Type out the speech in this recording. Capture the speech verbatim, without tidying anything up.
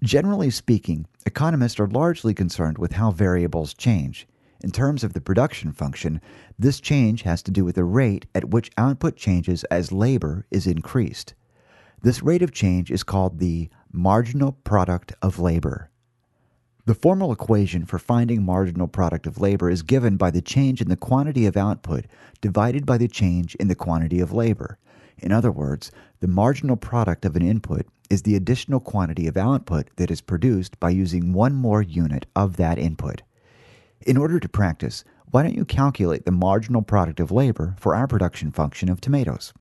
Generally speaking, economists are largely concerned with how variables change. In terms of the production function, this change has to do with the rate at which output changes as labor is increased. This rate of change is called the marginal product of labor. The formal equation for finding marginal product of labor is given by the change in the quantity of output divided by the change in the quantity of labor. In other words, the marginal product of an input is the additional quantity of output that is produced by using one more unit of that input. In order to practice, why don't you calculate the marginal product of labor for our production function of tomatoes?